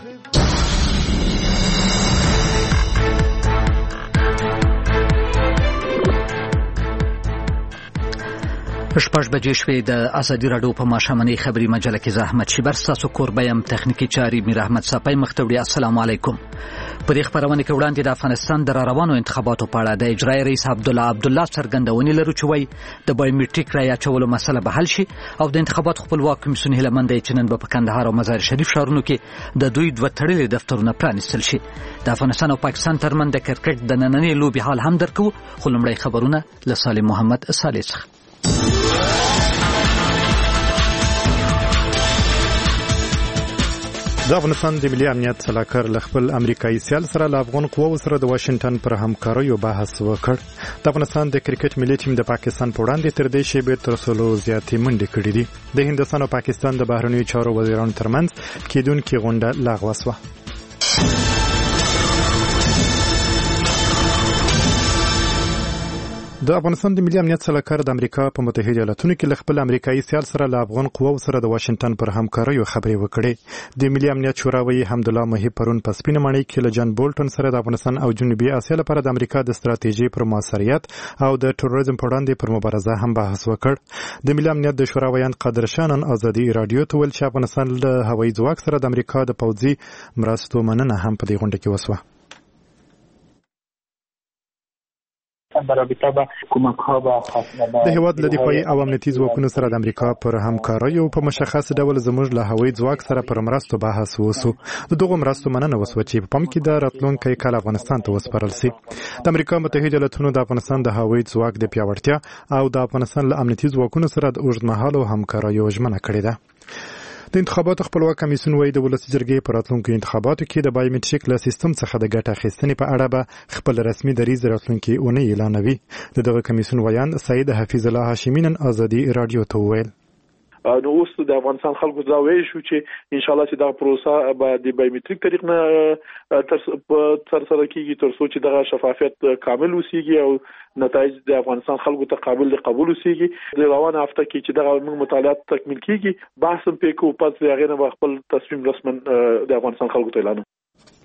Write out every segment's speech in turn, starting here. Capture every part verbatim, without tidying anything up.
شپږ بجې شوې. د ازادي راډیو په ماښامنۍ خبري مجله کې زه احمد شیبر ستاسو کوربه یم. تخنیکي چارې میر احمد صافی مخ ته وړي. السلام علیکم. په دې خبرونه کې وړاندې د افغانستان د راروانو انتخاباتو په اړه د اجرایي رئیس عبدالله عبدالله څرګندونې لرو چې وایي د بایومټریک رایې اچولو مسله به حل شي او د انتخاباتو خپلواک کمیسیون هیله مند دی چې نن به په کندهار او مزار شریف ښارونو کې د دوی دوه تړلي دفترونه پرانیستل شي. د افغانستان او پاکستان ترمنځ د کرکټ د نننۍ لوبې حال هم درکو. خو لومړی خبرونه له سالم محمد صالح څخه. د افغانستان د ملي امنیت سلاکار له خپل امریکایي سیال سره له افغان قواو سره د واشنگټن پر همکاریو بحث وکړ. د افغانستان د کرکټ ملي ټیم د پاکستان په وړاندې تر دې شیبې تر څلو زیاتې منډې کړې دي. د هندوستان او پاکستان د بهرنیو چارو وزیرانو ترمنځ کېدونکې غونډه لغوه شوه. د افغانستان د ملي امنیت سلاکار د امریکا په متحده ایالاتونو کې له خپل امریکایي سیال سره له افغان قواو سره د واشنگټن پر همکاریو خبرې وکړې. د ملي امنیت شورا وایي حمدالله محب پرون په سپینه ماڼۍ کې له جان بولټن سره د افغانستان او جنوبي اسیا لپاره د امریکا د ستراتیژي پر موثریت او د تروریزم په وړاندې پر مبارزه هم بحث وکړ. د ملي امنیت د شورا ویان قادر شانن ازادي رادیو ته ویل چې افغانستان له هوایي ځواک سره د امریکا د پوځي مرستو مننه هم په دې غونډه کې وسوه. د هیواد له دفاعي او امنیتي ځواکونو سره د امریکا پر همکاریو په مشخص ډول زموږ له هوایي ځواک سره پر مرستو بحث وسو. د دغو مرستو مننه وسوه چې په پام کې د راتلونکي کال افغانستان ته وسپارل شي. د امریکا متحده ایالاتونو د افغانستان د هوایي ځواک د پیاوړتیا او د افغانستان له امنیتي ځواکونو سره د اوږدمهالو همکاریو ژمنه کړې ده. د انتخاباتو خپلواک کمیسیون وایي د ولسي جرګې په راتلونکو انتخاباتو کې د بایومټریک له سیستم څخه د ګټه اخیستنې په اړه به خپل رسمي دریځ راتلونکي اونۍ اعلانوي. د دغه کمیسیون ویان سید حفیظ الله هاشمي نن ازادي رادیو ته وویل. نو اوس د افغانستان خلکو دا وایي شو چې ان شاء الله چې دا پروسه به د بایومټریک طریق نه تر سره کیږي تر څو چې دغه شفافیت کامل وسیږي او نتایج د افغانستان خلکو ته قابل قبول وسیږي. د روانه هفته کې چې دغه موږ مطالعات تکمیل کیږي بحث هم پکې او پس هغه نه خپل تصمیم رسمن د افغانستان خلکو ته اعلان.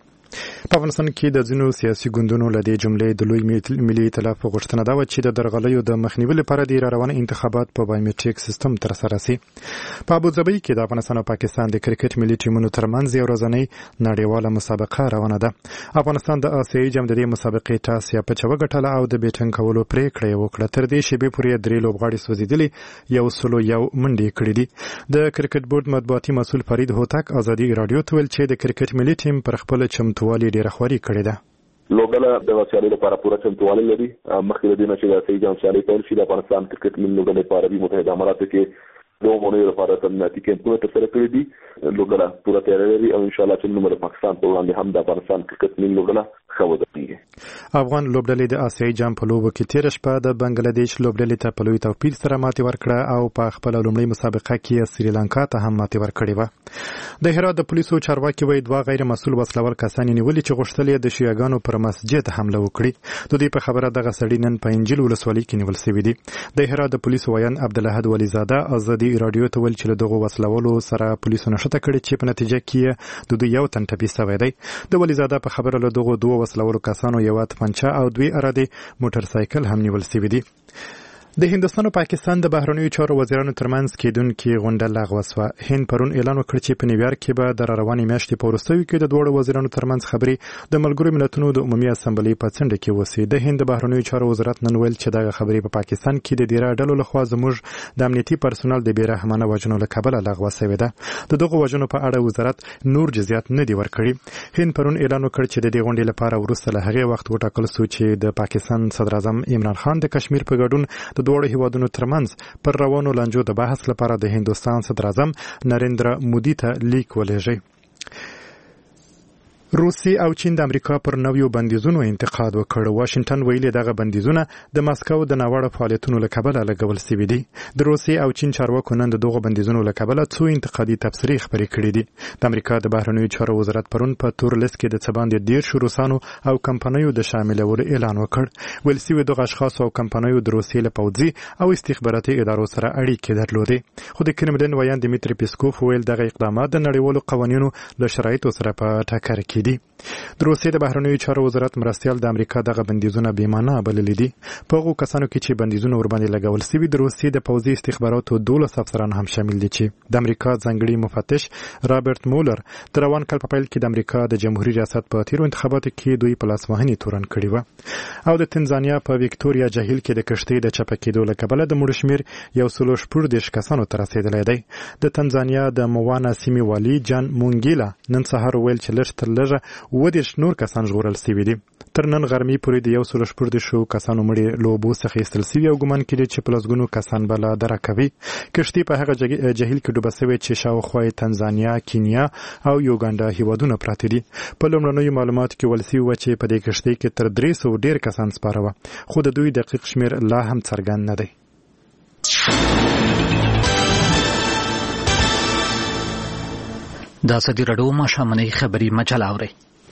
په افغانستان کې د ځینو سیاسي ګوندونو له دې جملې د لوی ملي ائتلاف غوښتنه ده چې د درغلیو د مخنیوي لپاره د روان انتخابات په بایومټریک سیستم تر سره شي. په ابوظبي کې د افغانستان او پاکستان د کرکټ ملي ټیمونو ترمنځ یو ورځنۍ نړیواله مسابقه روانه ده. افغانستان د آسیایي جام د دې مسابقې ټاس یا پچه وګټله او د بیټنګ کولو پریکړه وکړه. تر دې شیبې پورې درې لوبغاړي سوځېدلي یو سلو یو منډې کړې دي. د کرکټ بورډ مطبوعاتي مسؤل فرید هوتک ازادي رادیو ته ویل چې د کرکټ ملي ټیم پر خپل چمتووالي ډېره خواري کړې ده. لوبډله د وسیالې لپاره پوره چمتووالی لري. مخکې د دې نه چې د آسیایي جام سیالۍ پیل شي د افغانستان کرکټ ملي لوبډلې په عربي متحده اماراتو کې د لوبغاړو لپاره تمریناتي کیمپونه ترسره کړي دي. لوبډله پوره تیاری لري او ان شاء الله چې نن د پاکستان په وړاندې هم د افغانستان کرکټ ملي لوبډله ښه ودرېږي. افغان لوبډلې د آسیایي جام په لوبو کې تېره شپه د بنګلاديش لوبډلې ته په لوی توپیر سره ماتې ورکړه او په خپله لومړۍ مسابقه کې سریلانکا ته هم ماتې ورکړې وه. د هرات د پولیسو چارواکي وایي دوه غیر مسؤل وسلوال کسان یې نیولي چې غوښتل یې د شیعاګانو پر مسجد حمله وکړي. د دوی په خبره دغه سړي نن په انجیل ولسوالۍ کې نیول شوي دي. د هرات د پولیسو ویان عبدالاحد ولیزاده ازادي رادیو ته ویل چې له دغو وسلوالو سره پولیسو نښته کړې چې په نتیجه کې د دوی یو تن ټپي شوی دی. د ولیزاده په خبره له دغو دوه وسلوالو کسانو یو توپنچه او دوی اراده موټرسایکل هم نیول شوي دي. د هندوستان او پاکستان د بهرنیو چارو وزیرانو ترمنځ کېدونکې غونډه لغوه شوه. هند پرون اعلان وکړ چې په نیویارک کې به د راروانې میاشتې په وروستیو کې د دواړو وزیرانو ترمنځ خبرې د ملګرو ملتونو د عمومي اسامبلې په څنډه کې وشي. د هند د بهرنیو چارو وزارت نن ویل چې دغه خبرې په پاکستان کې د ډیره ډلو لخوا زموږ د امنیتي پرسونل د بېرحمانه وژنو له کبله لغوه شوې ده. د دغو وژنو په اړه وزارت نور جزئیات نه دي ورکړي. هند پرون اعلان وکړ چې د دې غونډې لپاره وروسته له هغې وخت وټاکل شو چې د پاکستان صدر اعظم عمران خان د کشمیر په ګډون د دواړو هیوادونو ترمنځ پر روانو لانجو د بحث لپاره د هندوستان صدر اعظم نریندرا مودي ته لیک ولېږي. د هند پرون اعلان وکړ چې د دې غونډې لپاره وروسته له هغې وخت وټاکل شو چې د پاکستان صدر اعظم عمران خان د کشمیر په ګډون د دواړو هیوادونو ترمنځ پر روانو لانجو د بحث لپاره د هندوستان صدر اعظم نریندرا مودي ته لیک ولېږي. روسي او چین د امریکا پر نویو بندیزونو انتقاد وکړ. واشنگټن ویلي دغه بندیزونه د ماسکو د ناوړه فعالیتونو له کبله لګول شوي دي. د روسي او چین چارواکو نن د دغه بندیزونو له کبله څو انتقادي تبصرې خپرې کړې دي. د امریکا د بهرنیو چارو وزارت پرون په تور لیست کې د څه باندې ډېر روسانو او کمپنیو د شاملولو اعلان وکړ. ویل شوي دغه اشخاص او کمپنیو د روسیې له پوځي او استخباراتي ادارو سره اړیکې درلودې. خو د کرملین ویان دمیتری پیسکوف ویل دغه اقدامات د نړیوالو قوانینو له شرایطو سره په ټکر کې دي. د روسیې د بهرنیو چارو وزارت مرستیال د امریکا دغه بندیزونه بې معنا بللي دي. په هغو کسانو کې چې بندیزونه ورباندې لګول شوي د روسیې د پوځي استخباراتو دولس افسران هم شامل دي چې د امریکا ځانګړي مفتش رابرټ مولر د روان کال په پیل کې د امریکا د جمهوریت ریاست په تیرو انتخاباتو کې دوی په لاسوهنې تورن کړي وو. او د تنزانیا په ویکټوریا جهیل کې د کشتۍ د چپه کېدو له کبله د مړو شمېر یو سل شپږ دېرش کسانو ته رسېدلی دی. د تنزانیا د موانا سیمې والي جان مونګیلا نن سهار ویل چې لږ تر لږه اووه دېرش نور کسان ژغورل شوي دي. تر نن غرمې پورې د یو سل شپږ دېرشو کسانو مړي له اوبو څخه ایستل شوي او ګمان کېږي چې په لسګونو کسان به لا دره کوي. کشتۍ په هغه جهیل کې ډوبه شوې چې شاوخوا یې تنزانیا، کینیا او یوګانډا هیوادونه پراته دي. په لومړنیو معلوماتو کې ویل شوي وه چې په دې کشتۍ کې تر درې سوه ډېر کسان سپاره وه، خو د دوی دقیق شمېر لا هم څرګند نه دی. دا صدی رډو ماښامنۍ خبري مجله اورئ.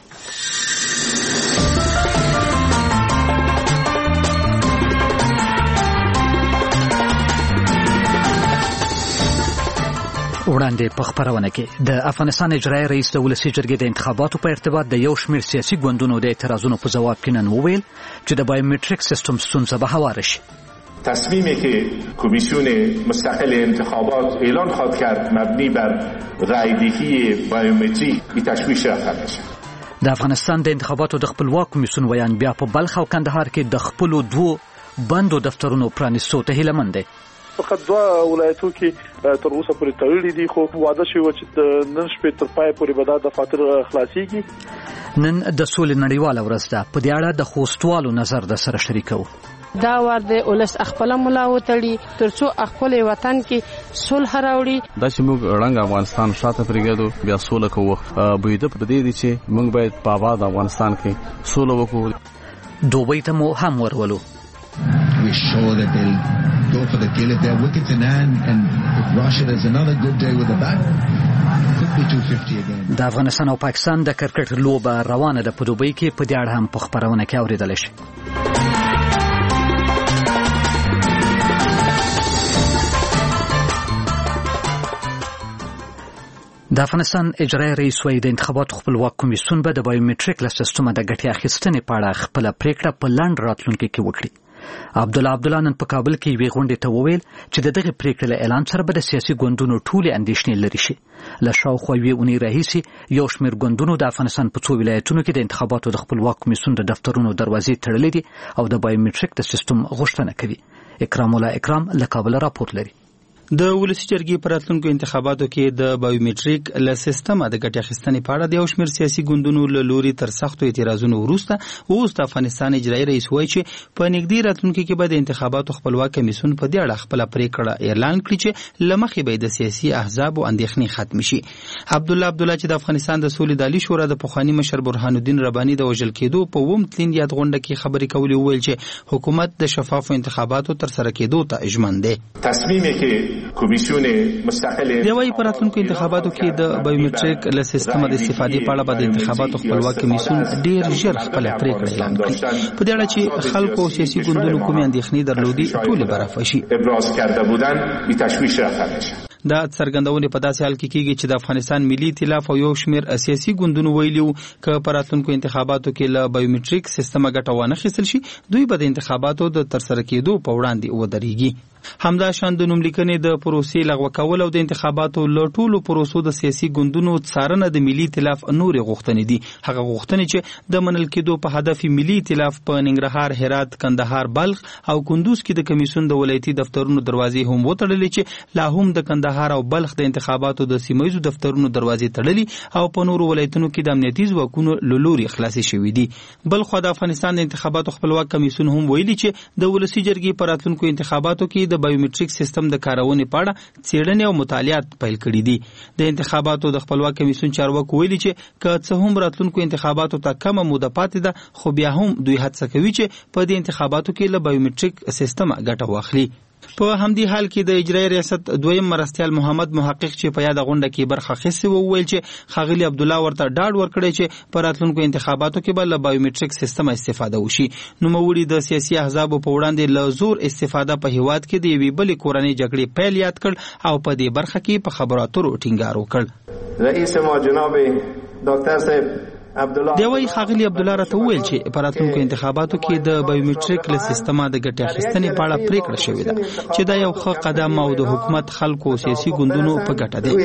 وړاندې په خبرونه کې د افغانستان اجرایي رئیس د ولسي جرګې د انتخاباتو په ارتباط د یو شمېر سیاسي ګوندونو د اعتراضونو په ځواب کې نن وویل چې د بایومتریک سیستم ستونزه به هواره شي. تصمیمی که کمیسیون مستقل انتخابات اعلان خواهد کرد مبنی بر رایدهی بایومتریک بی تشویش رفتن بشه. د افغانستان د انتخاباتو د خپلواک کمیسیون ویان بیا په بلخ او کندهار کې د خپلو دوو بندو دفترونو پرانیستو ته هیله مند دی. فقط دوه ولایتو کې تر اوسه پورې تړلي دي، خو واده شوی چې نن شپې تر پای پورې به دا دفاتر خلاصيږي. نن د سولې نړیواله ورځ ده. په دې اړه د خوستوالو نظر د سره شریکو. دا ور د اولس خپل ملا وتړي ترڅو خپل وطن کې صلح راوړي. دا چې موږ رنګ افغانستان شاته پرېږدو بیا سوله کوو. بویده په دې دي چې موږ باید په آباد افغانستان کې سوله وکړو. دوبۍ ته مو هم ورولو. We show that they'll go for the kill if they're wickets in hand, and if Russia does another good day with the bat, could be two fifty again. د افغانستان او پاکستان د کرکټ لوبه روانه ده په دوبۍ کې. په دې اړه هم په خبرونه کې اورېدل شي. د افغانستان اجرایي رئیس وایي د انتخاباتو خپلواک کمیسیون به د بایومتریک له سیستمه د ګټې اخیستنې په اړه خپله پریکړه په لنډ راتلونکي کې وکړي. عبدالله عبدالله نن په کابل کې یوې غونډې ته وویل چې د دغې پریکړې له اعلان سره به د سیاسي ګوندونو ټولې اندېښنې لرې شي. له شاوخوا یوې اونۍ راهیسې یو شمېر ګوندونو د افغانستان په څو ولایتونو کې د انتخاباتو د خپلواک کمیسیون د دفترونو دروازې تړلې دي او د بایومتریک د سیستم غوښتنه کوي. اکرام الله اکرام له کابل راپور لري. د ولسي جرګې په راتلونکو انتخاباتو کې د بایومتریک له سیستمه د ګټې اخیستنې په اړه د یو شمېر سیاسي ګوندونو له لوري تر سختو اعتراضونو وروسته اوس د افغانستان اجرایي رئیس وایي چې په نږدې راتلونکي کې به د انتخاباتو خپلواک کمیسیون په دې اړه خپله پرېکړه اعلان کړي چې له مخې به د سیاسي احزابو اندېښنې ختمې شي. عبدالله عبدالله چې د افغانستان د سولې د عالي شورا د پخواني مشر برهان الدین رباني د وژل کېدو په اووم تلین یاد غونډه کې خبرې کولې وویل چې حکومت د شفافو انتخاباتو ترسره کېدو ته ژمن دی. تصمیمی که کمیسیون دی وايي په راتلونکو انتخاباتو کې د بایومتریک له سیستمه د استفادې په اړه به د انتخاباتو خپلواک کمیسیون ډېر ژر خپله پرېکړه اعلان کړي. په دې اړه چې خلکو او سیاسي ګوندونو کومې اندېښنې درلودې ټولې به رفع شي. دا څرګندونې په داسې حال کې کېږي چې د افغانستان ملي ائتلاف او یو شمېر سیاسي ګوندونو ویلي وو که په راتلونکو انتخاباتو کې له بایومتریک سیستمه ګټه وانخیستل شي دوی به د انتخاباتو د ترسره کېدو په وړاندې ودرېږي. همدا شان د نوملیکنې د پروسې لغوه کول او د انتخاباتو له ټولو پروسو د سیاسي ګوندونو څارنه د ملي ائتلاف نورې غوښتنې دي. هغه غوښتنې چې د منل کېدو په هدف ملي ائتلاف په ننګرهار، هرات، کندهار، بلخ او کندوز کې د کمیسیون د ولایتي دفترونو دروازې هم وتړلې چې لا هم د کندهار او بلخ د انتخاباتو د سیمایي دفترونو دروازې تړلې او په نورو ولایتونو کې د امنیتي ځواکونو له لوري خلاصې شوې دي. بل خو د افغانستان د انتخاباتو خپلواک کمیسیون هم ویلي چې د ولسي جرګې په راتلونکو انتخاباتو کې د د بایومټریک سیستم د کارونې په اړه څېړنې او مطالعات پیل کړي دي. د انتخاباتو د خپلواک کمیسیون چارواکو ویلي چې که څه هم راتلونکو انتخاباتو ته کمه موده پاتې ده خو بیا هم دوی هڅه کوي چې په دې انتخاباتو کې له بایومټریک سیستم ګټه واخلي. په همدې حال کې د اجرایي ریاست دویم مرستیال محمد محقق چې په یاد غونډه کې برخه اخیستې و وویل چې ښاغلي عبدالله ورته ډاډ ورکړی چې په راتلونکو انتخاباتو کې به له بایومټریک سیستمه استفاده وشي. نوموړي د سیاسي احزابو په وړاندې له زور استفاده په هیواد کې د یوې بلې کورنۍ جګړې پیل یاد کړ او په دې برخه کې په خبرو اترو ټینګار وکړ. رئیس ما جناب ډاکټر صاحب دی وايي ښاغلي عبدالله راته وویل چې په راتلونکو انتخاباتو کې د بایومټریک له سیستمه د ګټې اخیستنې په اړه پریکړه شوې ده چې دا یو ښه قدم او د حکومت خلکو او سیاسي ګوندونو په ګټه دی.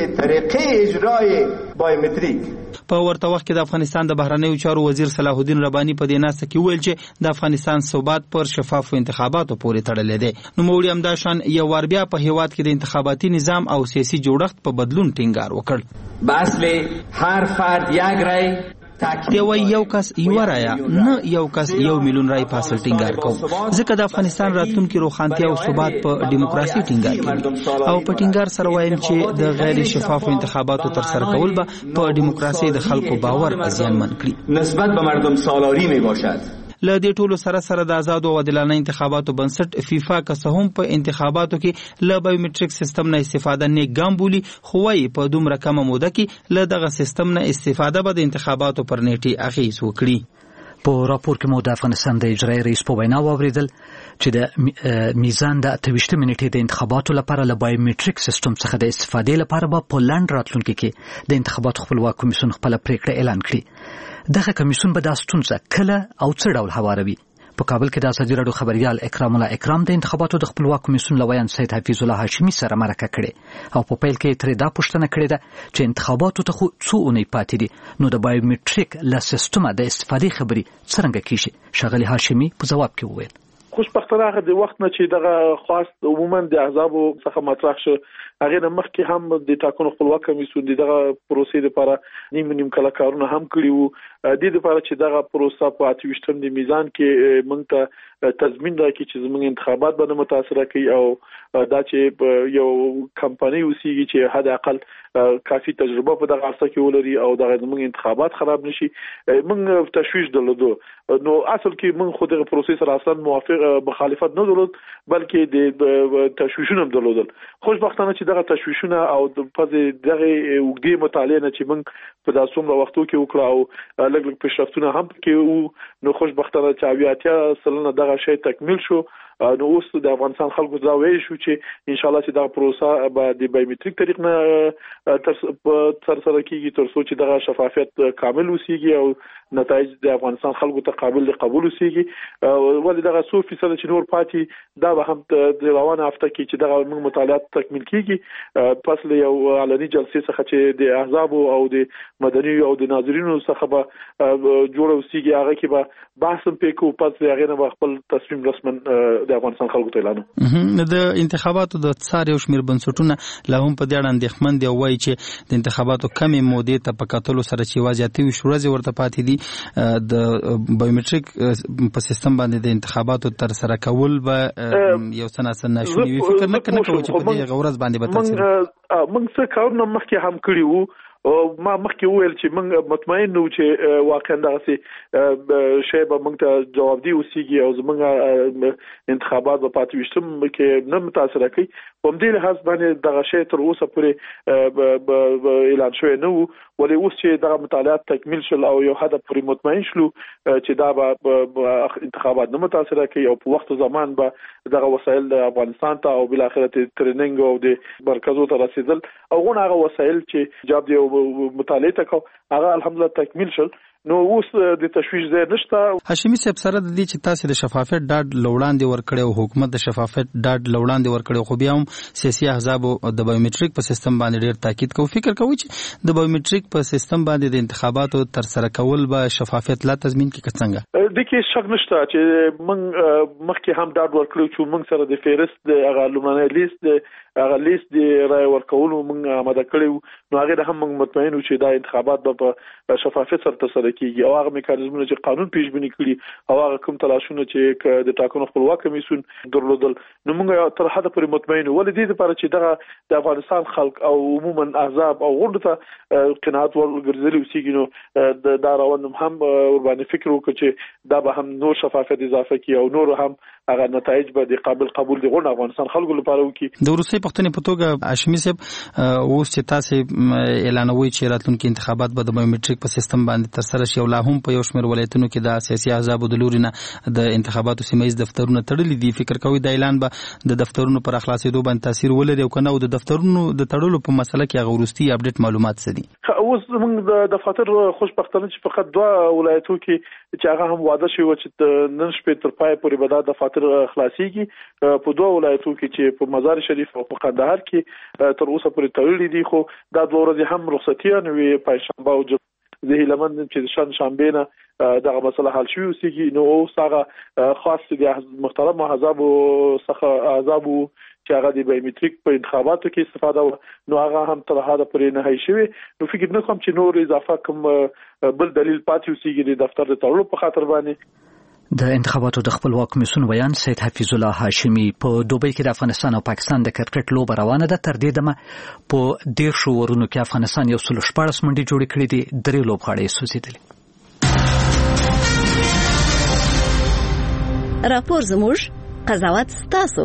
په ورته وخت کې د افغانستان د بهرنیو چارو وزیر صلاح الدین رباني په دې ناسته کې ویل چې د افغانستان ثبات پر شفافو انتخاباتو پورې تړلی دی. نوموړي همدا شان یو وار بیا په هیواد کې د انتخاباتي نظام او سیاسي جوړښت په بدلون ټینګار وکړ. باسل هر فرد یک رای دی وايي یو کس یو رایا نه یو کس یو میلیون رای په اصل ټینګار کوم ځکه د افغانستان راتلونکي روښانتیا او ثبات په دیموکراسي ټینګار کوي او په ټینګار سره وایم چې د غیر شفافو انتخاباتو تر سره کول به په دیموکراسي د خلکو باور زیانمن کړي. نسبت به مردم سالاری می باشد. له دې ټولو سره سره د آزاد او عادلانه انتخاباتو بنسټ فیفا که څه هم په انتخاباتو کې له بایومټریک سیستم نه استفاده نه ګام بولي خو وايي په دومره کمه موده کې له دغه سیستم نه استفاده به د انتخاباتو پر نیټې اغېز وکړي. په راپور کې مو د افغانستان د اجرایي رئیس په وینا واوریدل چې د میزان د اته ویشت منټې د انتخاباتو لپاره له بایومټریک سیستم څخه د استفادې لپاره به په لنډ راتلونکي کې د انتخاباتو خپلواک کمیسیون خپل پریکړه اعلان کړي. دغه کمیسیون به د ستونزه کله او څه ډول هواروي. په کابل کې د ازادي راډیو خبريال اکرام الله اکرام د انتخاباتو د خپلواک کمیسیون لویان سید حفیظ الله هاشمي سره مرکه کړې او په پیل کې ترې دا پوښتنه کړې ده چې انتخاباتو ته خو څو اونۍ پاتې دي نو د بایومټریک له سیستمه د استفادې خبري څنګه کیږي. ښاغلي هاشمي په جواب کې وویل خوشبختانه د وخت نه چې دغه خاص عموما د احزابو څخه مطرح شو هغه نه مخکې هم د ټاکنو خپلواک کمیسیون دغه پروسې لپاره نیم نیم کله کارونه هم کړی وو. د دې لپاره چې دغه پروسه په اته ویشتم د میزان کې موږ ته تضمین راکړي چې زموږ انتخابات به نه متاثر کوي او دا چې یو کمپنۍ وسیږي چې حد اقل کافي تجربه په دغه عرصه کې ولري او دغه زموږ انتخابات خراب نشي. موږ تشویش درلودو نو اصل کې موږ خو دغه پروسې سره اصلا موافق مخالفت نه درلود بلکې د تشویشونه درلودل. خوشبختانه چې دغه تشویشونه او د پزې دغه وګړي مطالعه نه چې موږ په داسوم وختو کې وکړو او لږ لږ پیشرفتونه هم کې نو خوشبختانه چې اویاتیا سلنه دغه شی تکمیل شو. نو اوس د افغانستان خلکو دا وایي شو چې ان شاء الله چې دا پروسه به د بایومټریک طریق نه تر سره کیږي تر څو چې دغه شفافیت کامل وسیږي او نتایج د افغانستان خلکو ته قابل قبول وسیږي. ولې دغه څو فیصد چې نور پاتې دا به هم د روانه هفته کې چې دغه موږ مطالعات تکمیل کیږي پس له یو علني جلسې څخه چې د احزاب او د مدني او د ناظرینو څخه به جوړ وسیږي هغه کې به بحث هم پکې پس هغه نه خپل تصمیم رسمن د افغانستان خلکو ته اعلان. د انتخاباتو د څار یو شمېر بنسټونه له هم په دې اړه اندېښمن دي او وایي چې د انتخاباتو کمې مودې ته په کتلو سره چې یوازې اته ویشت ورځې ورته پاتې دي د بایومټریک په سیستم باندې د انتخاباتو تر سره کول به یو څه ناسم ناشونی وي. فکر نه کوم چې په دې ورځ باندې به تاثیر موږ څه کارونه مخکې هم کړي وو او ما مخکې وویل چې موږ مطمئن نو چې واقعا دغه شی به موږ ته جواب دی وسیږي او زموږ انتخابات په پاتې وشتم کې نه متاثر کوي. په دې لحاظ باندې دغه شی تر اوسه پورې اعلان شوی نه وو ولې اوس چې دغه مطالعات تکمیل شول او یو حد پورې مطمئن شلو چې دا به انتخابات نه متاثر کوي او په وخت زمان به دغه وسایل د افغانستان ته او بل اخرت ټریننګ او د مرکزو ته رسیدل او غون هغه وسایل چې جواب دی مطالعه تکو هغه الحمدلله تکمیل شول. نو اوس د تشویش ځای نشته. هاشمي صاحب سره د دې چې تاسو د شفافیت ډاډ لوړاندې ورکړی او حکومت د شفافیت ډاډ لوړاندې ورکړی خو بیا هم سیاسي احزاب د بایومټریک په سیستم باندې ډېر تاکید کوي. فکر کوي چې د بایومټریک په سیستم باندې د انتخاباتو تر سره کول به شفافیت لا تضمین کړي څنګه؟ د کې شک نشته چې موږ مخکې هم ډاډ ورکړو چې موږ سره د فهرست د هغه لومړنی لیست هغه لیست د رای ورکولو موږ آماده کړو نو هغه هم موږ مطمئن یو چې دا انتخابات په شفافیت سره ترسره کیږي او هغه میکانیزمونه چې قانون پیش بینی کړي او هغه کوم تلاشونه چې د ټاکنو خپلواک کمیسیون درلودل نو موږ تر حد پورې مطمئن ولې دې لپاره چې دغه د افغانستان خلک او عموما احزاب او غونډه ته قناعت ورګرځلي وسیږي نو د دا روان هم ورباندې فکر وکړي چې دا به هم نور شفافیت اضافه کړي او نور هم هغه نتایج به د قابل قبول دي غونډه افغانستان خلکو لپاره وکړي. د روسي پښتنې په توګه هاشمي صاحب اوس چې تاسو اعلانوي چې راتلونکي انتخابات به د بایومټریک په سیستم باندې ترسره شي او لا هم په یو شمېر ولایتونو کې د سیاسي احزابو د لوري نه د انتخاباتو سیمایي دفترونه تړلي دي فکر کوي د اعلان به د دفترونو پر خلاصېدو باندې تاثیر ولري او کنه د دفترونو د تړلو په مسله کې هغه وروستي اپډیټ معلومات څه دي؟ اوس موږ د دفاتر خوشبختانه چې فقط دوه ولایتو کې چې هغه هم واده شوی چې نن شپه تر پای پورې به د دفاتر خلاصيږي په دوه ولایتو کې چې په مزار شریف او په قندهار کې تر اوسه پورې تړلي دي خو دا دوه ورځې هم رخصتي نه وي پنځشنبه او زه هیلمن چې شان شنبه نه دغه مسله حل شوی اوسېږي نو اوس هغه خاص د محترم احزاب څخه احزاب چې هغه د بایومټریک په انتخاباتو کې استفاده نو هغه هم تر هغه پورې نه هي شوی نو فکر نه کوم چې نور اضافه کوم بل دلیل پاتې اوسېږي د دفتر د تړلو په خاطر باندې. د انتخاباتو د خپلواک کمیسیون ویان سید حفیظ الله هاشمی په دوبۍ کې د افغانستان او پاکستان د کرکټ لوبه روانه ده تر دې دمه په ډیر شو ورونو کې افغانستان یو سل شپږ منډي جوړ کړي دي درې لوبغاړي سوځېدلي. راپور زموږ قضاوت ستاسو.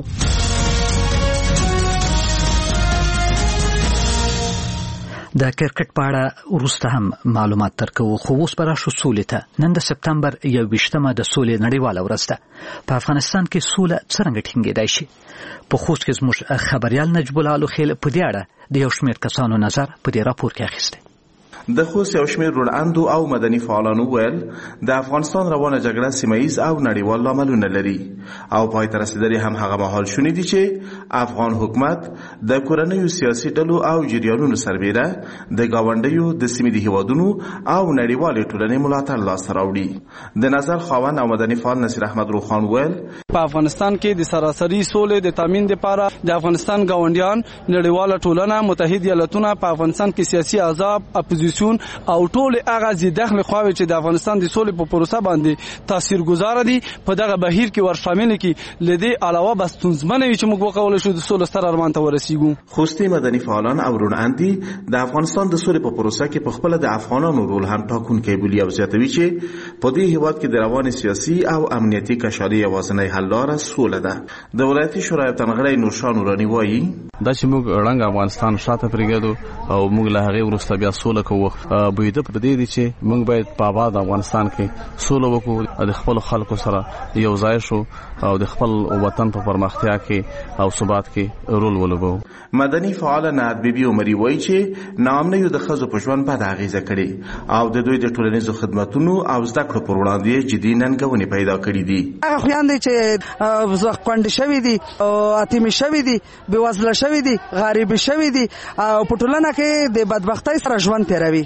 د کرکټ په اړه وروسته هم معلومات ترکو خو اوس پر شو سولې ته نن د سپتمبر یو ویشتمه د سولې نړیواله ورځ ده په افغانستان کې سوله څنګه ټینګېدای شي په خوست کې زموږ خبريال نجیب الله الخیل په دې اړه د یو شمېر کسانو نظر په دې راپور کې اخیسته. د خوست یو شمېر روڼاندو او مدني فعالانو ویل د افغانستان روانه جګړه سیمایي او نړیوال لاملونه لري او پای ته رسیدلي هم هغه مهال شونې دي چې افغان حکومت د کورنیو سیاسي ډلو او جریانونو سربېره د گاونډیو د سیمې د هیوادونو او نړیوالې ټولنې ملاتړ لاسته راوړي. د نظر خاوند او مدني فعال نصیر احمد روخان ویل په افغانستان کې د سراسري سولې د تامین لپاره د افغانستان گاونډیان نړیواله ټولنه متحد ایالتونه په افغانستان کې سیاسي احزاب اپوزیسیون او ټول هغه زی داخل خواوي چې د افغانستان د سولې په پروسه باندې تاثیرګذار دي په دغه بهیر کې ور شامل کی لدی علاوه بس تنظیمونه چې موږ وکول شو د سولې ستر ارمان ته ورسیږو. خوستي مدني فعالان او روڼاندي د افغانستان د سولې په پروسه کې په خپل د افغانانو رول هم ټاکونکی بولی او زیاتوي چې په دې هیواد کې د روان سیاسي او امنیتي کشالي یوازنۍ حل لاره سوله ده. د ولایتي شورای تنغړی نورشاه نورانی وایي دا چې موږ رنګ افغانستان شاته پرېږدو او موږ له هغه وروسته بیا سوله کوو بویده په دې دي چې موږ باید په آباد افغانستان کې سوله وکړو د خپل خلکو سره یو ځای شو او د خپل وطن په پرمختیا کې او ثبات کې رول ولوبو. مدني فعال ناد بیبي عمري وایي چې نامنیو د خزو په ژوند په اغیزه کړي او د دوی د ټولنیزو خدماتونو او زده کړو پر وړاندې جدي ننګونې پیدا کړې دي. هغه خويان دي چې ځخ شوی دي او اتمی شوی دي بېوزله شوی دي غریب شوی دي او په ټولنه کې د بدبختۍ سره ژوند تیروي.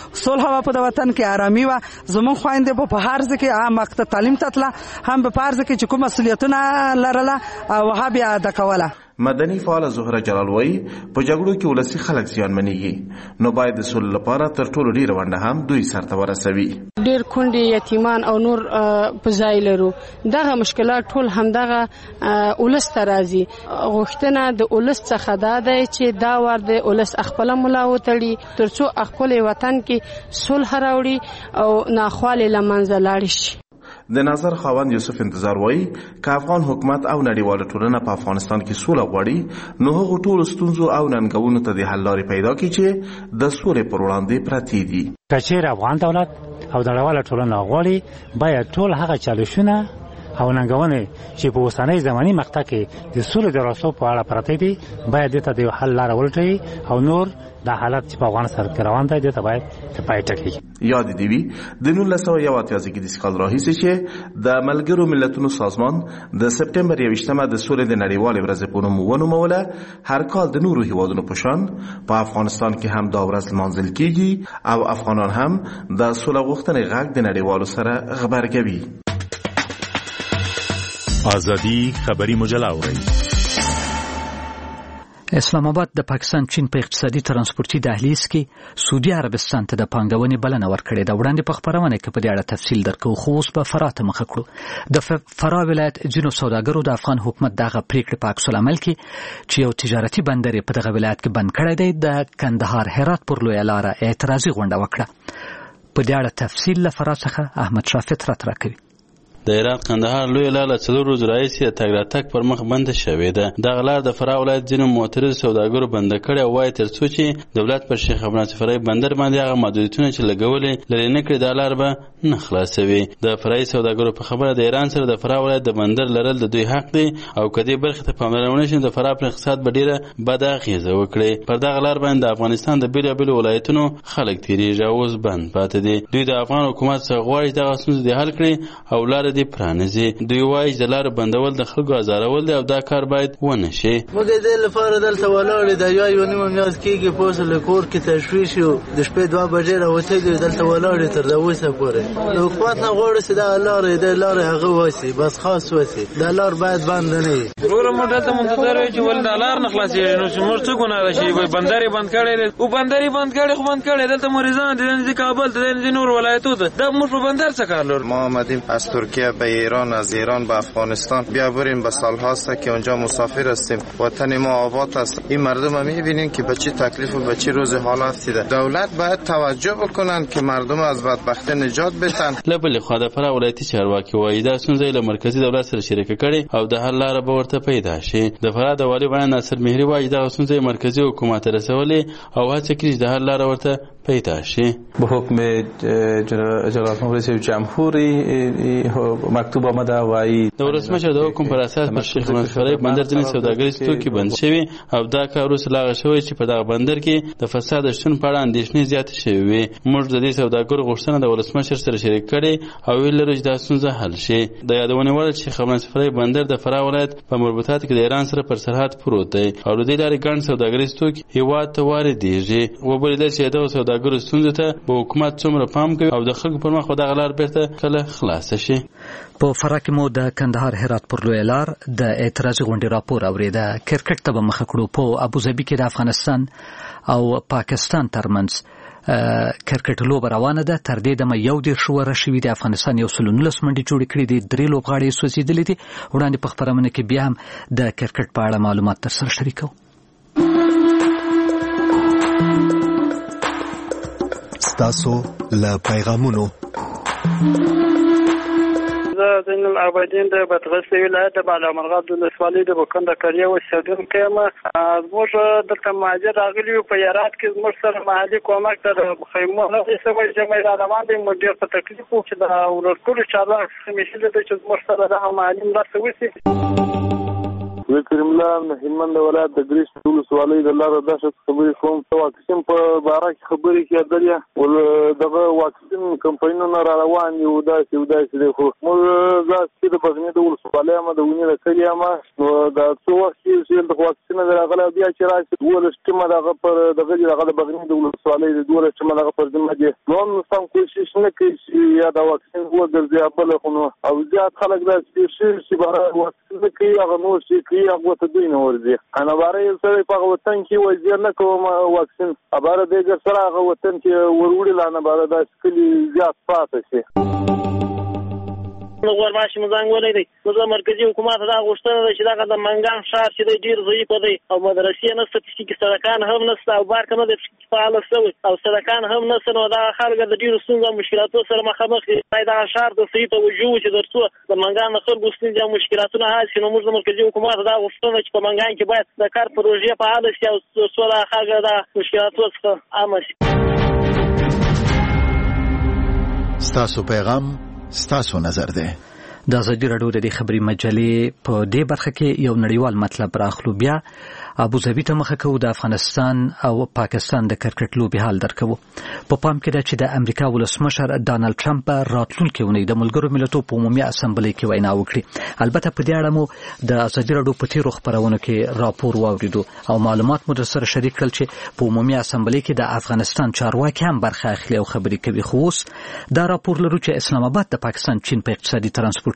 صلح په وطن کې آرامي و زمون خويندې په هر ځکه عام مکتب تعلیم تطلا هم په هر ځکه چې کوم مسؤلیتونه لرله او هغه ادا کوله. مدني فعال زهره جلال وایي په جګړو کې ولسی خلک زیانمنېږي نو باید د سولې لپاره تر ټولو ډیره ونډه هم دوی سرته ورسوي. ډیر کونډې یتیمان او نور په ځای لرو دغه مشکلات ټول همدغه ولس ته راځي. غوښتنه د ولس څخه دا ده چې دا ور د ولس خپل ملا وتړي ترڅو خپل وطن کې صلح راوړي او ناخواله لمنځه لاړ شي. د نظر خاوند یوسف انتظار وایي که افغان حکومت او نړیواله ټولنه په افغانستان کې سوله غواړي نو هغه ټول ستونزو او ننګونو ته د حل لارې پیدا کړي چې د سولې پر وړاندې پرتې دي. که چیرې افغان دولت او نړیواله ټولنه غواړي باید ټول هغه چالشونه او ننګونې چې په اوسنۍ زماني مقطع کې د سولې د راسو په اړه پرتې دي باید دته د حل لار ولټوي او نور دا حالت چې په افغانستان کې روان دی دته باید ته پای ټکی. یاد دی وی د نولس سوه یو اتیا کې د سکال راهیسې چې د ملګرو ملتونو سازمان د سپټمبر یویشتمه د سولې د نړیوالې ورځې په نوم ونوموله. هر کال د نورو هیوادونو په شان په افغانستان کې هم دا ورځ لمانځل کیږي او افغانان هم د سولې غوښتنې غږ د نړیوالو سره خبرګوي. آزادی خبری مجله اورئ. اسلام آباد د پاکستان چین په اقتصادي ترانسپورتي دهلیز کې سعودي عربستان ته د پانګونې بلنه ورکړې ده. وړاندې په خبرونه کې په دې اړه تفصیل درکو، خو اوس په فراه ته مخه کړو. د فراه ولایت ځینو سوداګرو د افغان حکومت دغه پریکړې په عکس العمل کې چې یو تجارتي بندر په دغه ولایت کې بند کړی دی، د کندهار هرات پر لویه لاره اعتراضي غونډه وکړه. په دې اړه تفصیل له فراه څخه احمد شاه فطرت راکوي. د هرات کندهار لویه لاره څلور ورځې راهیسې د تګ راتګ پر مخ بنده شوې ده. دغه لار د فراه ولایت ځینو معترض سوداګرو بنده کړې او وایي تر څو چې دولت پر شیخ عبدالناصر فرعي بندر باندې هغه محدودیتونه چې لګولې لرې نه کړي دا لار به نه خلاصوي. د فرعي سوداګرو په خبره د ایران سره د فراه ولایت د بندر لرل د دوی حق دی او که دې برخې ته پاملرنه ونه شي د فراه پر اقتصاد به ډېره بده اغېزه وکړي. پر دغه لار باندې د افغانستان د بېلابېلو ولایتونو خلک تېرېږي او اوس بند پاتې دي. دوی د افغان حکومت څخه غواړي دغه ستونزې دې حل کړي او لاره دې پرانیزي. دوی وایي د لارو بندول د خلکو ازارول دی او دا کار باید ونه شي. موږ د دې لپاره دلته ولاړ د یا یو نیمه میاشت کېږي پوسه له کور کې تشویش یو د شپې دوه بجې راوتلي دلته ولاړ تر دا اوسه پورې. د حکومت نه غواړي چې دا لارې د لارې هغه واسي بس خاص واسي دا لار باید بند نه وي. ورور موږ دلته منتظر یو چې ول دا لار نه خلاصېږي نو چې موږ څه ګناه شي وي بندرې بند کړي او بندرې بند کړي خو بند کړي دلته مریضان دي کابل ته نور ولایتو ته دا موږ په بندر څه کار لرو. ما آمدیم از ترکیه به ایران، از ایران به افغانستان. بیا بریم به سال هاست که اونجا مسافر هستیم. وطن ما آباد است. این مردم هم میبینین که به چه تکلیف و به چه روز حالت ده. دولت باید توجه بکنن که مردم از بدبختی نجات بدن. لبل خو د فراه ولایتي چارواکي وایي دا ستونزه له مرکزی دولت سره شریک کړي او د حل لاره به ورته پیدا شي. د فراه د والی بیان ناصر مهری وایي دا ستونزه مرکزی حکومت رسولي او هڅه کوي د حل لاره ورته پیدا شي. به حکم جلال مجلس جمهوری مکتوب آمده وایي د ولسمشر د حکم پر اساس پر شیخ عبدالناصر فرعي بندر ځینې سوداګریز توکي بند شوي او دا کار وروسته لاغه شوی چې په دغه بندر کې د فساد شتون په اړه اندېښنې زیاتې شوې وي. موږ د دې سوداګرو غوښتنه د ولسمشر سره شریک کړې او ویل لرو چې دا ستونزه حل شي. د یادونې وړ چې شیخ عبدالناصر فرعي بندر د فراه ولایت په مربوطاتو کې د ایران سره پر سرحد پروت دی او د دې لارې ګڼ سوداګریز توکي هېواد ته واردېږي. وبلیدل چې دغه سوداګرو ستونزو ته به حکومت څومره پام کوي او د خلکو پر مخ به دغه لار بیرته کله خلاصه شي. په فراه کې مو د کندهار هرات پر لویه لار د اعتراضي غونډې راپور اورېده. کرکټ ته به مخه کړو. په ابوظبي کې د افغانستان او پاکستان ترمنځ کرکټ لوبه روانه ده. تر دې دمه یو دېرش وره شوي دي. افغانستان یو سل نولس منډې جوړې کړې دي. درې لوبغاړي یې سوځېدلي دي. وړاندې په خپرونه کې بیا هم د کرکټ په اړه معلومات در سره شریکوو. ستاسو له پیغامونو زین العابدین د بادغیس ولایت د بالامرغاب د ولسوالۍ د بکند کریه اوسېدونکی یم. زموږ دلته مهاجر راغلي یو په هرات کې زموږ سره محلي کومک ته د خیمو سوی جمعې را روان دی. موږ ډېر په تکلیف وو چې د ورکړو چارواکو څخه مې هیله ده چې زموږ سره دغه محلي مرسته وشي. زه کریم الله د هلمند ولایت د ګریش ولسوالۍ د لاره داسې خبرې کوم. واکسین په باره کې خبرې کېدلې ول دغه واکسین کمپاینونه را روان دي او داسې او داسې دی خو موږ داسې د بغني د ولسوالۍ یم د ونې د کلي یم نو دا څو وخت چې د واکسین راغلی بیا چې راشي دولس ټیمه دغه پر دغه دغه د بغني د ولسوالۍ د دولس ټیمه دغه پر ذمه دي. نو هم سم کوشش نه کوي چې یا د واکسین وګرځي بل خو نو او زیات خلک داسې شي چې باره واکسین نه کوي هغه نور شي کوي هغه ته دوی نه ورځي. انا باره یو سړی په وطن کې وځي نه کوم واکسین اباره دغه سره هغه وطن کې وروړي لانه باره داسې کلی زیات پاتې شي. نو ورماشي مزنګ ولې دی نو د مرکزی حکومت دا غوښتنه ده چې دا د منګان ښار چې ډیر ضعیف دی او مدرسې نه ستاسو سړکان هم نشته او بار کنه د فعال شوی او سړکان هم نشته نو دا خلک د ډیر ستونزو مشکلاتو سره مخامخ دي. دا ښار د صحیح توجه چې درته د منګان خلکو ستونزې او مشکلاتونه حل شي. نو موږ د مرکزی حکومت دا غوښتنه چې په منګان کې باید د کار پروژې فعال شي او څولا خلک د مشکلاتو څخه امن شي. ستاسو پیغام ستاسو نظر ده. د ازادي راډیو د خبري مجلې په دې برخه کې یو نړیوال مطلب راخلو. بیا ابوظبي ته مخه کوو. د افغانستان او پاکستان د کرکټ لوبې حال درکوو. په پام کې ده چې د امریکا ولسمشر ډانلډ ټرمپ راتلونکي اونۍ د ملګرو ملتونو په عمومي اسامبلې کې وینا وکړي. البته په دې اړه مو د ازادي راډیو په تیرو خبرونو کې راپور واوریدو او معلومات مو در سره شریک کړل چې په عمومي اسامبلې کې د افغانستان چارواکي هم برخه اخلي او خبرې کوي. خو اوس دا راپور لرو چې اسلام آباد د پاکستان چین په اقتصادي ترانسپورت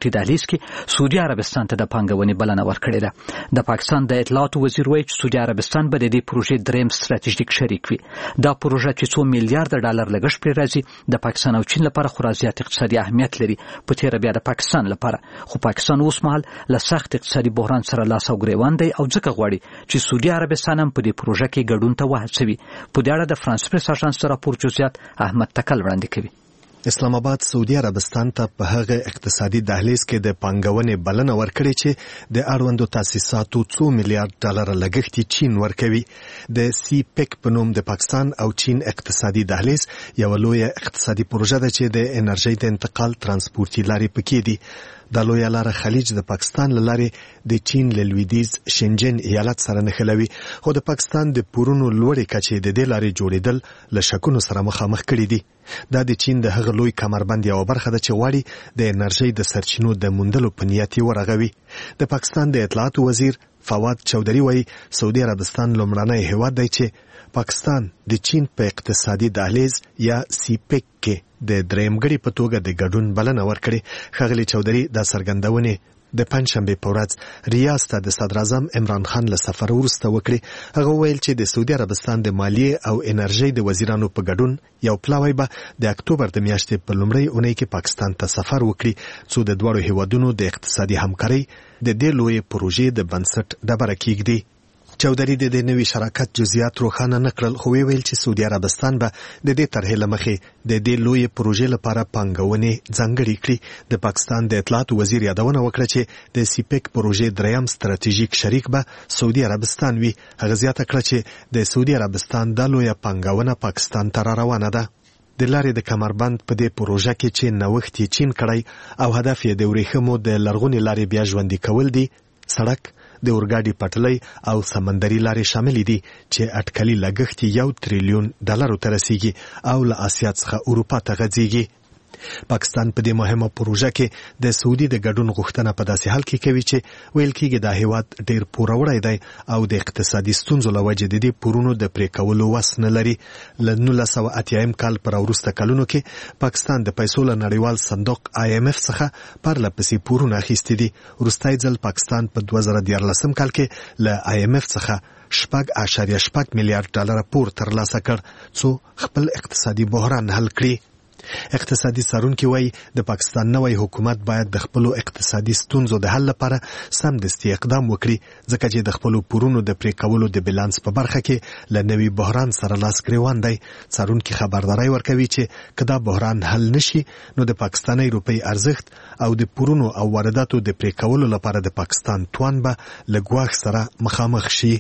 ترانسپورتي دهلیز کې سعودي عربستان ته د پانګونې بلنه ورکړې ده. د پاکستان د اطلاعاتو وزیر وایي چې سعودي عربستان به د دې پروژې دریم ستراتیژیک شریک وي. دا پروژه چې څو میلیارډ ډالر لګښت پرې راځي د پاکستان او چین لپاره خورا زیات اقتصادي اهمیت لري. په تیره بیا د پاکستان لپاره، خو پاکستان اوس مهال له سخت اقتصادي بحران سره لاس او ګریوان دی او ځکه غواړي چې سعودي عربستان هم په دې پروژه کې ګډون ته وهڅوي. په دې اړه د فرانس پریس اژانس راپور جزئیات احمد تکل وړاندې کوي. اسلام آباد سعودي عربستان ته په هغه اقتصادي دهلیز کې د پانګونې بلنه ورکړې چې د اړوندو تاسیساتو څو میلیارډ ډالر لګښت چین ورکوي. د سی پیک په نوم د پاکستان او چین اقتصادي دهلیز یو لوی اقتصادي پروژه ده چې د انرژي د انتقال ترانسپورتي لارې پکې دي. د لوی لاره خلیج د پاکستان لارې د چین له لویدیځ شنجن ایالت سره نښلوي، خو د پاکستان د پورونو لوړې کچې د دې لارې جوړېدل له شکونو سره مخامخ کړي دي. دا د چین د هغه لوی کمربند یوه برخه ده چې غواړي د انرژۍ د سرچینو د موندلو په نیت یې ورغوي. د پاکستان د اطلاعاتو وزیر فواد چودري وایي سعودي عربستان لومړنی هیواد دی چې پاکستان د چین په اقتصادي دهلیز یا سی پیک کې د درېمګړي په توګه د ګډون بلنه ورکړې. ښاغلي چودري دا څرګندونې د پنجشنبې په ورځ ریاض ته د صدراعظم عمران خان له سفر وروسته وکړې. هغه ویل چې د سعودي عربستان د مالیې او انرژۍ د وزیرانو په ګډون یو پلاوی به د اکتوبر د میاشتې په لومړۍ اونۍ کې پاکستان ته سفر وکړي څو د دواړو هیوادونو د اقتصادي همکارۍ د دې لویې پروژې د بنسټ ډبره کیږدي. چودري د دې نوي شراکت جزئیات روښانه نه کړل، خو ویل چې سعودي عربستان به د دې طرحې له مخې د دې لویې پروژې لپاره پانګونې ځانګړې کړي. د پاکستان د اطلاعاتو وزیر یادونه وکړه چې د سی پیک پروژې دریم ستراتیژیک شریک به سعودي عربستان وي. هغه زیاته کړه چې د سعودي عربستان د لویه پانګونه پاکستان ته را روانه ده. د لارې د کمربند په دې پروژه کې چې نوښت یې چین کړی او هدف یې د ورېښمو د لرغونې لارې بیا ژوندي کول دي. سړک، د اورګاډي پټلۍ او سمندري لارې شامل دي چې اټکلي لګښت یو تریلیون ډالرو ته رسیږي او له آسیا څخه اروپا ته غځيږي. پاکستان په دې مهمه پروژه کې د سعودي د ګډون غوښتنه په داسې حال کې کوي چې ویل کېږي دا هیواد ډېر پوروړی دی او د اقتصادي ستونزو له وجې د دې پورونو د پرې کولو وس نه لري. له نولس سوه اتیایم کال پر وروسته کلونو کې پاکستان د پیسو له نړیوال صندوق آی ایم اف څخه پرله پسې پورونه اخیستي دي. وروستی ځل پاکستان په دوه زره دیارلسم کال کې له آی ایم اف څخه شپږ اعشاریه شپږ میلیارډ ډالر پور ترلاسه کړ څو خپل اقتصادي بحران حل کړي. اقتصادي څارونکي وایي د پاکستان نوی حکومت باید د خپلو اقتصادي ستونزو د حل لپاره سمدستي اقدام وکړي، ځکه چې د خپلو پورونو د پرې کولو د بیلانس په برخه کې له نوي بحران سره لاس ګریوان دی. څارونکي خبرداری ورکوي چې که دا بحران حل نشي نو د پاکستاني روپۍ ارزښت او د پورونو او وارداتو د پرې کولو لپاره د پاکستان توان به له ګواښ سره مخامخ شي.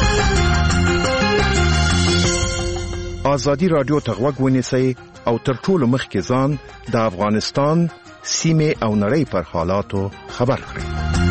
آزادی رادیو ته غوږ ونیسئ او تر ټولو مخکې ځان د افغانستان سیمې او نړۍ پر حالاتو خبر کړئ.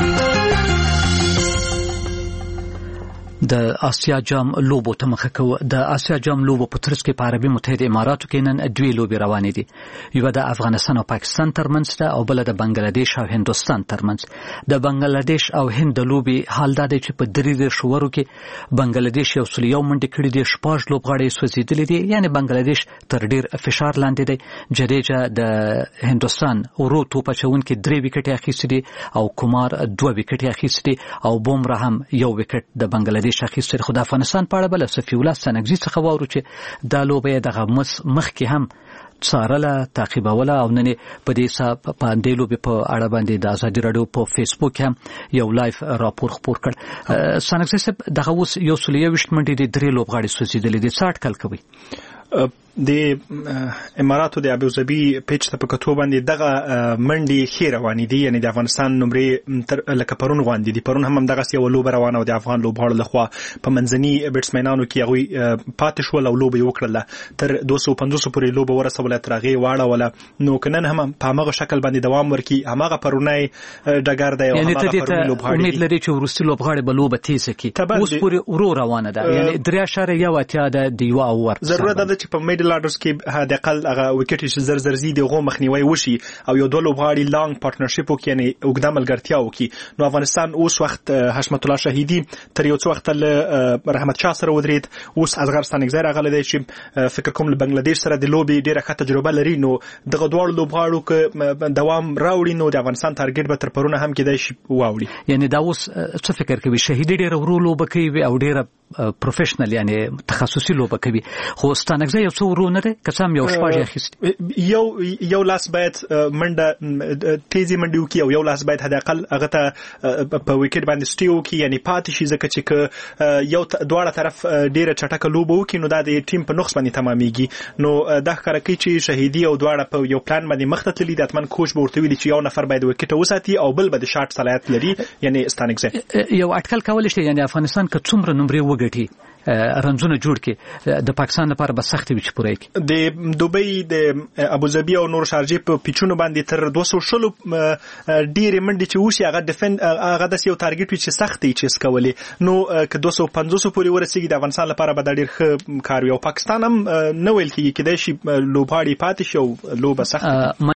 د آسیا جام لوبو ته مخه کوو. د آسیا جام لوبو په ترڅ کې په عربي متحده اماراتو کې نن دوی لوبې روانې دي. یوه د افغانستان او پاکستان ترمنځ ده او بله د بنگلادیش او هندوستان ترمنځ. د بنگلادیش او هند د لوبې حال دا دی چې په درې دېرشو ورو کې بنگلادیش یو سل یو منډې کړي دي، شپږ لوبغاړي یې سوځېدلي دي، یعنې بنگلادیش تر ډېر فشار لاندې دی. جډیجا د هندوستان ورو توپ اچوونکي درې ویکټې اخیستي دي او کمار دوه ویکټې اخیستي دي او بومره هم یو ویکټ د بنگلادیش اخیستل. خو د افغانستان په اړه بل صفي الله سنگزي څخه واورو چې دا لوبه دغه مخکې هم څارله، تعقیبوله او نن په دې حساب په دې لوبې په اړه باندې د ازادي راډیو په فیسبوک هم یو لایف راپور خپور کړ. سنگزي صاحب دغه اوس یو سل یوویشت منډې د درې لوبغاړي سوځېدلي دي، څه اټکل کوي؟ د اماراتو د ابوظبي پیچ ته په کتو باندې دغه منډي ښې روانې دي، یعنی د افغانستان نمرې لکه پرون غوندې دي. پرون هم همدغه یو لوبه روانه او د افغان لوبغاړو لخوا په منځني بیټسمنانو کې هغوی پاتې شول او لوبه یې وکړله تر دوه سوه پنځوس پورې لوبه ورسوله، تر هغې واړوله. نو که نن هم په همغه شکل باندې دوام ورکړي، همغه پرونی ډګر دی او همغه پرونی لوبغاړي امید لري چې وروستي لوبغاړي به لوبه تیزه کړي. اوس پورې ورو روانه ده، یعنی درې اعشاریه یو اتیا ده د یوه اوور. ضرورت ده چې په میډل آرډرز کې د اقل هغه وکټ چې زر زر زی دغه مخنیوي وشي او یو دوه لوبغاړي لانګ پارتنرشپ وکړي یعنی وګړه ملګرتیا وکړي. نو افغانستان اوس وخت حشمت الله شهیدی تر یو څو وخت له رحمت شاه سره ودرید، اوس اصغر ستانکزی راغلی دی چې فکر کوم له بنگلاديش سره د لوبي ډیره ښه تجربه لري. نو دغه دوه لوبغاړو ک دوام راوړي نو د افغانستان ټارګټ به تر پرونه هم کېدای شي واوړي. یعنی دا اوس څه فکر کوي؟ شهیدی ډیره ورو لوبه کوي او ډیره پروفیشنل یعنی تخصصي لوبه کوي، خو ستانکزی یو څو ورو نه دی کسام یو شپږ اخیست یو یو لاس باید منډه تیزی منډه وکي او یو لاس باید حد اقل هغه ته په وکټ باندې سټیو وکي یعنی پاتې شي، ځکه چې یو دواړه طرف ډیره چټکه لوبه وکي نو دا د ټیم په نقص باندې تمامېږي. نو دا ښکاره کوي چې شهیدی او دواړه په یو پلان باندې مخ ته تللي دي. اتمن کوچ به ورته ویلي چې یو نفر باید وکټ وساتي او بل به د شاټ صلاحیت لري یعنی ستانکزی. یو اټکل کول شي یعنی افغانستان که څومره نمرې وګټي رنځونه جوړ کړي د پاکستان لپاره به سخت وي چې پوره کړي. د دوبۍ د ابوظبي او نور شارجې په پیچونو باندې تر دوه سوه شلو ډېرې منډې چې وشي هغه ډیفند هغه داسې یو ټارګټ وي چې سخت دی چې سکولې. نو که دوه سوه پنځوسو پورې ورسېږي د افغانستان لپاره به دا ډېر ښه کار وي او پاکستان هم نه ویل کېږي کېدای شي لوبغاړي پاتې شي او لوبه سخته